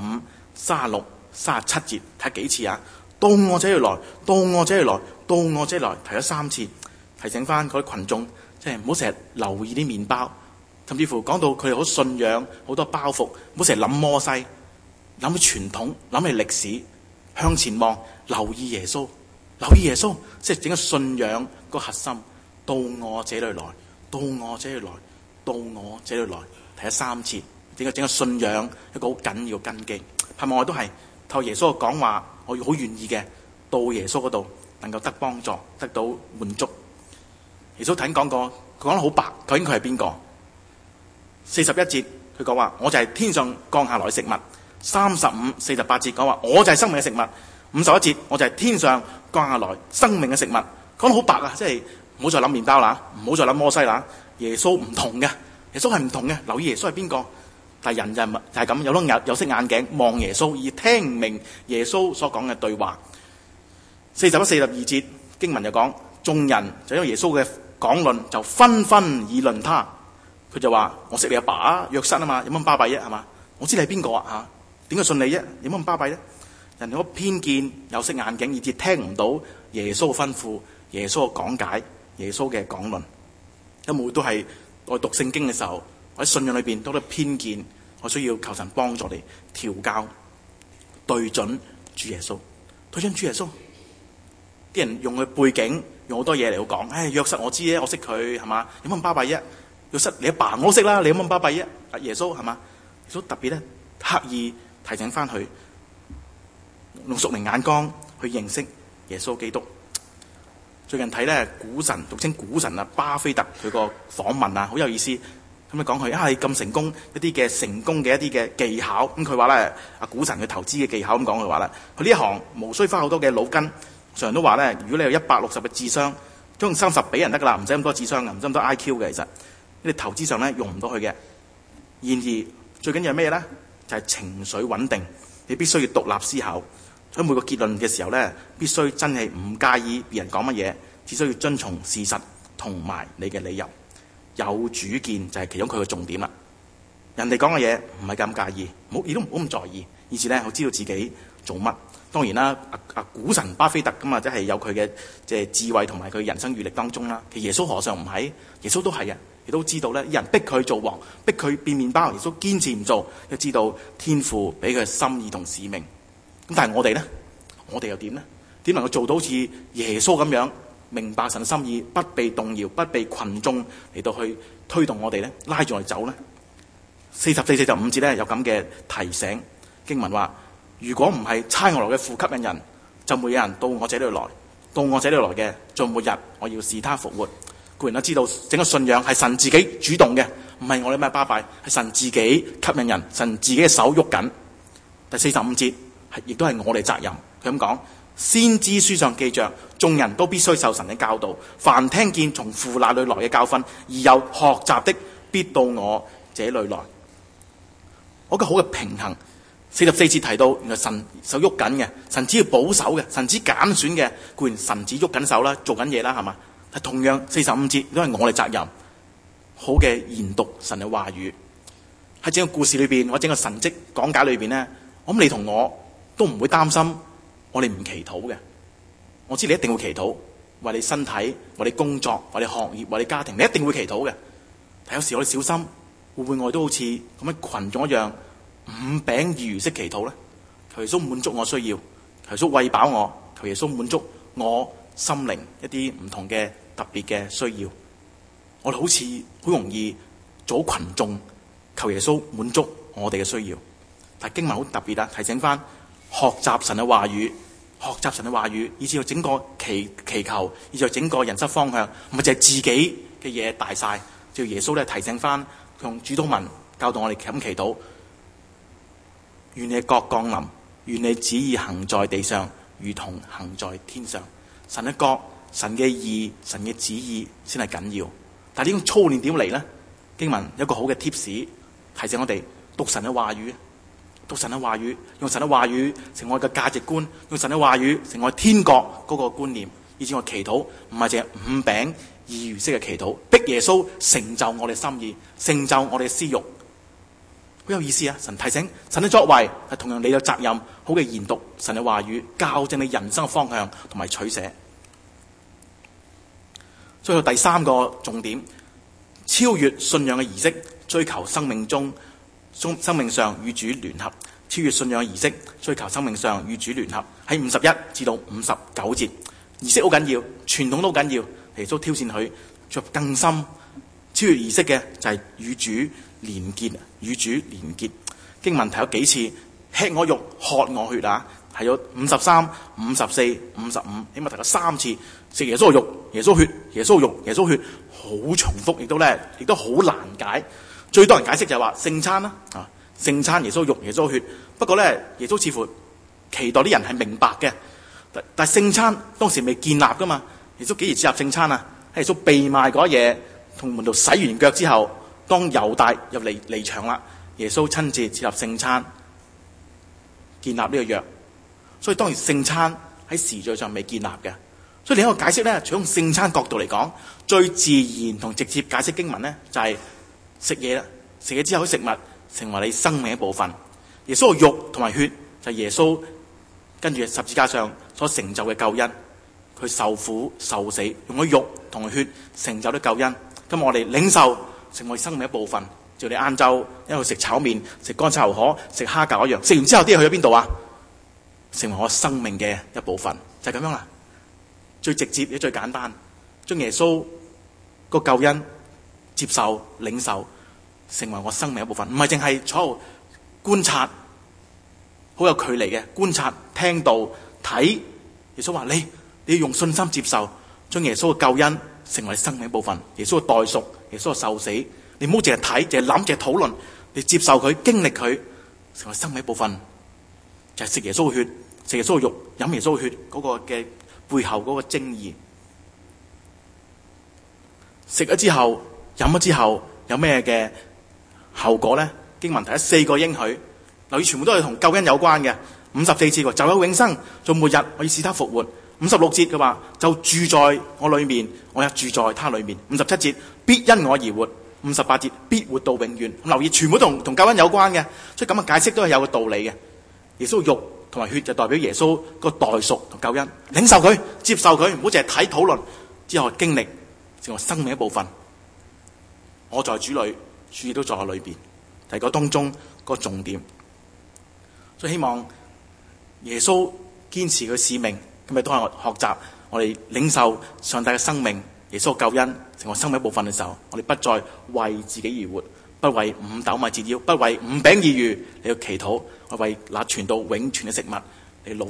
35、36、37節睇幾次啊？到我這裏來，到我這裏來，到我這裏來，提咗3次，提醒翻嗰啲群眾，即係唔好成日留意啲麵包，甚至乎講到佢哋好信仰，好多包袱，唔好成日諗摩西，諗起傳統，諗起歷史，向前望，留意耶穌，留意耶穌，即係整個信仰個核心。到我這裏來，到我這裏來，到我這裏來，提咗3次。整個信仰一個好緊要嘅根基，盼望我都係透過耶穌嘅講話，我好願意嘅到耶穌嗰度能夠得幫助，得到滿足。耶穌頭先講過，佢講得好白，究竟佢係邊個？41節佢講話，我就係天上降下來嘅食物。35、48節講話，我就係生命嘅食物。51節，我就係天上降下來生命嘅食物。講得好白啊，即係唔好再諗麵包啦，唔好再諗摩西啦。耶穌唔同嘅，耶穌係唔同嘅。留意耶穌係邊個？但係人就係咁，有色眼鏡望耶穌，而聽唔明耶穌所講嘅對話。41、42節經文就講，眾人就因為耶穌嘅講論就紛紛議論他。佢就話：我識你阿爸啊，約瑟啊嘛，有乜咁巴閉啫？係嘛？我知你係邊個啊？嚇，點解信你啫？有乜咁巴閉咧？人有個偏見，有色眼鏡，以致聽唔到耶穌嘅吩咐、耶穌嘅講解、耶穌嘅講論。因為都係我讀聖經嘅時候，我喺信仰裏邊都有偏見。我需要求神幫助你調教對準主耶穌，對準主耶穌。啲人用佢背景，用好多嘢嚟講。約瑟我知咧，我識佢係嘛？有乜咁巴閉啫？約瑟你阿爸我都識啦，你有乜咁巴閉啫？耶穌係嘛？耶穌特別咧刻意提醒翻佢，用屬靈眼光去認識耶穌基督。最近睇咧股神，俗稱股神啊，巴菲特佢個訪問啊，好有意思。咁你講佢係咁成功一啲嘅成功嘅一啲嘅技巧，咁佢話咧阿股神嘅投資嘅技巧咁講，佢話咧佢呢一行無需花好多嘅腦筋。常人都話咧，如果你有160嘅智商，將30俾人得噶啦，唔使咁多智商嘅，唔使咁多 IQ 嘅。其實你投資上咧用唔到佢嘅。然而最緊要係咩咧？就係情緒穩定，你必須要獨立思考。喺每個結論嘅時候咧，必須真係唔介意別人講乜嘢，只需要遵從事實同埋你嘅理由。有主見就係其中佢嘅重點啦。人哋講嘅嘢唔係咁介意，亦都唔好咁在意，以至咧我知道自己做乜。當然啦，股神巴菲特咁啊，即係有佢嘅即係智慧同埋佢人生閲歷當中啦。其實耶穌何嘗唔係？耶穌都係嘅，亦都知道咧，人逼佢做王，逼佢變麵包，耶穌堅持唔做，又知道天父俾佢嘅心意同使命。咁但係我哋咧，我哋又點咧？點能夠做到好似耶穌咁樣？明白神嘅心意，不被動搖，不被群眾嚟到去推動我哋咧，拉住我哋走咧。44、45節咧有咁嘅提醒，經文話：如果唔係差我來嘅父吸引人， 就沒有人到我這裏來。到我這裏來嘅，在末日我要使他復活。固然都知道整個信仰係神自己主動嘅，唔係我哋咩巴閉，係神自己吸引人，神自己嘅手喐緊。第45節亦都係我哋責任。佢咁講，先知書上記着，眾人都必須受神嘅教導，凡聽見從父那裏來嘅教訓而有學習的，必到我這裏來。我個好嘅平衡。44節提到，原來神手喐緊嘅，神只要保守嘅，神只揀選嘅，固然神只喐緊手啦，做緊嘢啦，係嘛？但同樣45節都係我哋責任，好嘅研讀神嘅話語。喺整個故事裏邊，或者整個神蹟講解裏邊呢，我諗你同我都唔會擔心我哋唔祈禱嘅。我知你一定會祈禱，為你身體，為你工作，為你學業，為你家庭，你一定會祈禱嘅。但有時我哋小心，會唔會我哋都好似咁樣群眾一樣，5餅2魚式祈禱咧？求耶穌滿足我需要，求耶穌餵飽我，求耶穌滿足我心靈一啲唔同嘅特別嘅需要。我哋好似好容易做群眾，求耶穌滿足我哋嘅需要。但經文好特別啦，提醒翻學習神嘅話語，學習神嘅話語，以至到整個祈求，以至到整個人生方向，唔係就係自己嘅嘢大晒。就耶穌咧提醒翻，用主禱文教導我哋咁祈禱。願你國降臨，願你旨意行在地上，如同行在天上。神嘅國、神嘅義、神嘅旨意先係緊要。但係呢種操練點嚟呢？經文有一個好嘅 tips 提醒我哋讀神嘅話語，讀神嘅話語，用神嘅話語成我嘅價值觀，用神嘅話語成我天國嗰個觀念，以至我祈禱唔係淨係5餅2魚式嘅祈禱，逼耶穌成就我哋心意，成就我哋嘅私欲。好有意思啊！神提醒，神嘅作為係同樣你有責任，好嘅研讀神嘅話語，校正你人生嘅方向同埋取捨。最後第3個重點，超越信仰嘅儀式，追求生命上與主聯合。超越信仰嘅儀式，追求生命上與主聯合。喺51至到59節，儀式好緊要，傳統都好緊要。耶穌挑戰佢，做更深超越儀式嘅就係與主連結，與主連結。經文提咗幾次，吃我肉，喝我血啊，係有53、54、55，起碼提咗3次。食耶穌嘅肉，耶穌血，耶穌肉，耶穌血，好重複，亦都好難解。最多人解釋就係話聖餐啦，聖餐耶穌肉，耶穌血。不過咧，耶穌似乎期待啲人係明白嘅，但係聖餐當時未建立噶嘛。耶穌幾時設立聖餐啊？喺耶穌被賣嗰夜，同門徒洗完腳之後，當猶大入嚟離場啦，耶穌親自設立聖餐，建立呢個約。所以當然聖餐喺時序上未建立嘅。所以另一個解釋咧，從聖餐角度嚟講，最自然同直接解釋經文咧，就係食嘢啦。食嘢之後，啲食物成為你生命一部分。耶穌嘅肉同埋血就係耶穌跟住十字架上所成就嘅救恩。佢受苦受死，用咗肉同埋血成就咗救恩。咁我哋領受成為生命一部分。就你晏晝一路食炒麵、食乾炒牛河、食蝦餃一樣，食完之後啲嘢去咗邊度啊？成為我生命嘅一部分，就係咁樣啦。最直接亦最簡單，將耶穌個救恩接受領受，成為我生命一部分，唔係淨係坐喺度觀察，好有距離嘅觀察、聽到、睇。耶穌話你要用信心接受，將耶穌嘅救恩成為生命一部分。耶穌嘅代贖，耶穌嘅受死，你唔好淨係睇，淨係諗，淨係討論，你接受佢，經歷佢，成為生命一部分，就係食耶穌嘅血、食耶穌嘅肉、飲耶穌嘅血嗰個嘅背後嗰個精義。食咗之後，飲咗之後，有咩嘅後果咧？經文提咗4個應許，留意全部都係同救恩有關嘅。54節就有永生，在末日我要使他復活。56節嘅話就住在我裏面，我也住在他裏面。57節必因我而活。58節必活到永遠。留意全部都同救恩有關嘅，所以咁嘅解釋都係有個道理嘅。耶穌肉同埋血就代表耶穌個代贖同救恩，領受佢，接受佢，唔好淨係睇討論，之後經歷成為生命一部分。我在主裏，主亦都在我裏邊，係個當中個重點。所以希望耶穌堅持佢使命，咁咪都係我學習，我哋領受上帝嘅生命，耶穌嘅救恩成為生命一部分嘅時候，我哋不再為自己而活，不為5斗米折腰，不為5餅2魚嚟去祈禱，我為那傳到永存嘅食物嚟努力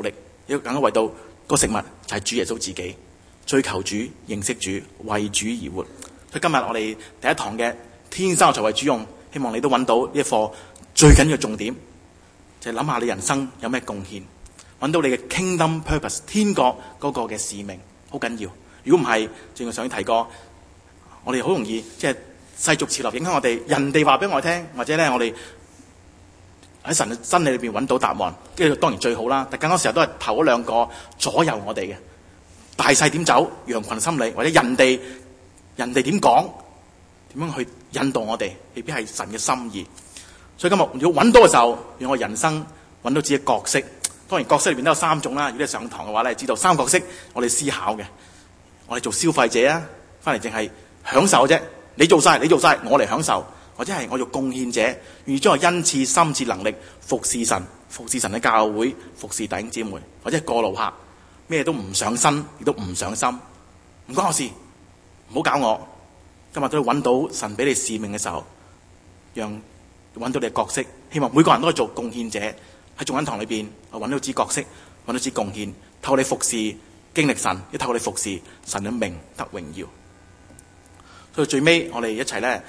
要更加為到個食物就係主耶穌自己，追求主、認識主、為主而活。所以今日我哋第一堂嘅天生我材為主用，希望你都揾到呢一課最緊要嘅重點，就係諗下你人生有咩貢獻，揾到你嘅 kingdom purpose 天國嗰個嘅使命，好緊要。如果唔係，正如上次提過，我哋好容易即係世俗潮流影響我哋，人哋話俾我聽，或者咧我哋喺神嘅真理裏邊揾到答案，跟住當然最好啦。但更多時候都係頭嗰兩個左右我哋嘅大勢點走，羊群心理，或者人哋點講，點樣去引導我哋，未必係神嘅心意。所以今日如果揾到嘅時候，讓我人生揾到自己角色。當然角色裏邊都有三種啦。如果你上堂嘅話咧，知道三個角色我哋思考嘅。我哋做消費者啊，翻嚟淨係享受啫。你做晒，我嚟享受，或者係我做貢獻者，願意將我恩賜、心智、能力服侍神嘅教會，服侍弟兄姊妹，或者係過路客，咩都唔上身，亦都唔上心，唔關我事，唔好搞我。今日都要揾到神俾你使命嘅時候，讓揾到你嘅角色。希望每個人都可以做貢獻者，喺眾恩堂裏邊揾到自己角色，揾到自己貢獻，透過你服侍經歷神，亦透過你服侍神嘅名得榮耀。所以最尾我哋一齊咧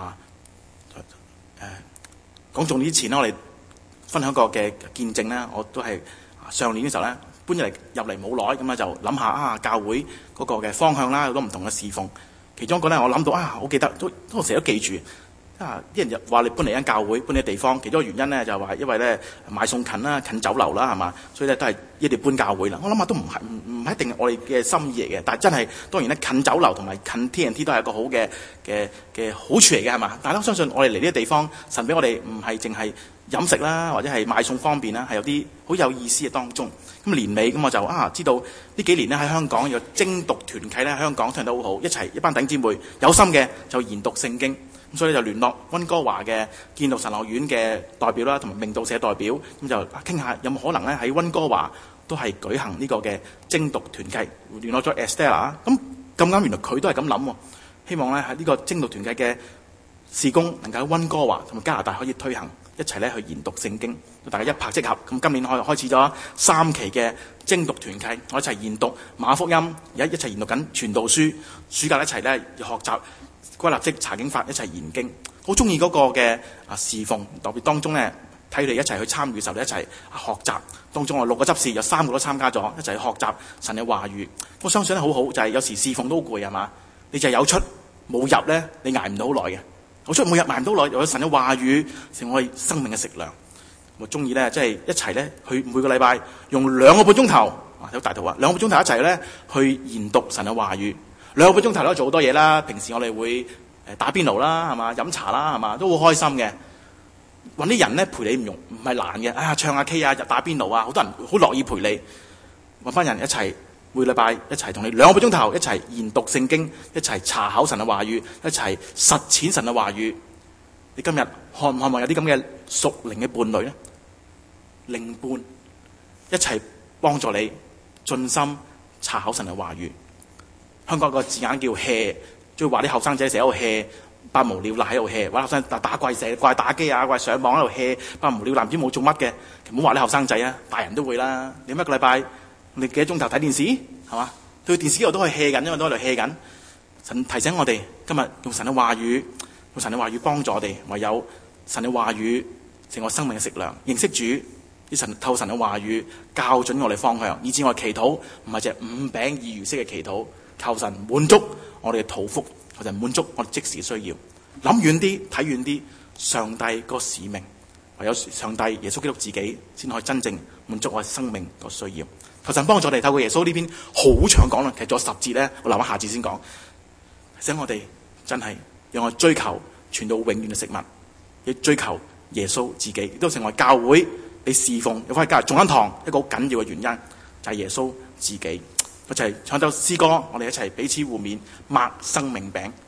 講重點之前咧，我哋分享個嘅見證咧，我都係上年嘅時候咧搬入嚟冇耐，咁咧就諗下教會嗰個嘅方向啦，好多唔同嘅侍奉。其中一個咧，我諗到我記得都成日都記住。啲人就話你搬嚟間教會，搬啲地方，其中一個原因咧就係話因為咧買餸近啦，近酒樓啦，係嘛，所以咧都係一定要搬教會啦。我諗下都唔係一定我哋嘅心意嚟嘅，但係真係當然咧近酒樓同埋近 TNT 都係一個好嘅好處嚟嘅，係嘛。但係我相信我哋嚟呢啲地方，神俾我哋唔係淨係飲食啦，或者係買餸方便啦，係有啲好有意思嘅當中。咁年尾咁我就知道呢幾年咧喺香港有精讀團契咧，喺香港聽得好好，一班弟兄姊妹有心嘅就研讀聖經。咁所以就聯絡溫哥華嘅建道神學院嘅代表啦，同埋明道社代表，咁就傾下有冇可能咧喺溫哥華都係舉行呢個嘅精讀團契。聯絡咗 Estella， 咁啱原來佢都係咁諗，希望咧喺呢個精讀團契嘅事工能夠喺溫哥華同埋加拿大可以推行，一齊咧去研讀聖經，大家一拍即合。咁今年開始咗3期嘅精讀團契，我一齊研讀馬可福音，而家一齊研讀緊傳道書，暑假一齊咧要學習歸納式查經法，一齊研經。好中意嗰個嘅侍奉，特別當中咧睇你一齊去參與嘅時候，一齊學習。當中我6個執事有3個都參加咗，一齊去學習神嘅話語。我相信咧好好，就係有時侍奉都好攰，係嘛？你就係有出冇入咧，你捱唔到好耐嘅。有出冇入捱唔到耐，有神嘅話語成為我哋生命嘅食糧。我中意咧，即係一齊咧去每個禮拜用2個半鐘頭，有大圖啊，2個半鐘頭一齊咧去研讀神嘅話語。2個半鐘頭都做好多嘢啦。平時我哋會打邊爐啦，係嘛，飲茶啦，係嘛，都好開心嘅。揾啲人咧陪你唔係難嘅。唱下 K 啊，打邊爐啊，好多人好樂意陪你。揾翻人一齊，每禮拜一齊同你2個半鐘頭一齊研讀聖經，一齊查考神嘅話語，一齊實踐神嘅話語。你今日渴唔渴望有啲咁嘅屬靈嘅伴侶咧？靈伴一齊幫助你盡心查考神嘅話語。香港個字眼叫 hea， 就話啲後生仔成日喺度 hea， 百無聊賴喺度 hea， 話後生打怪蛇、怪打機啊、怪上網喺度 hea， 百無聊賴唔知冇做乜嘅。唔好話啲後生仔啊，大人都會啦。你一個禮拜你幾多鐘頭睇電視係嘛？對電視嗰度都係 hea 緊，因為都喺度 hea 緊。神提醒我哋今日用神嘅話語，用神嘅話語幫助我哋，唯有神嘅話語成我生命嘅食糧。認識主，啲神透神嘅話語校準我哋方向，以致我哋祈禱唔係淨係5餅2魚式嘅祈禱。求神滿足我哋嘅肚腹，求神滿足我哋即時需要。諗遠啲，睇遠啲，上帝個使命，唯有上帝耶穌基督自己先可以真正滿足我哋生命個需要。求神幫助我哋透過耶穌呢篇好長講啦，其實仲有10節咧，我留翻下節先講。提醒我哋真係讓我追求傳到永遠嘅食物，亦追求耶穌自己，亦都成為教會你侍奉有翻加入眾恩堂一個好緊要嘅原因，就係耶穌自己。一齊唱首詩歌，我哋一齊彼此互勉，擘生命餅。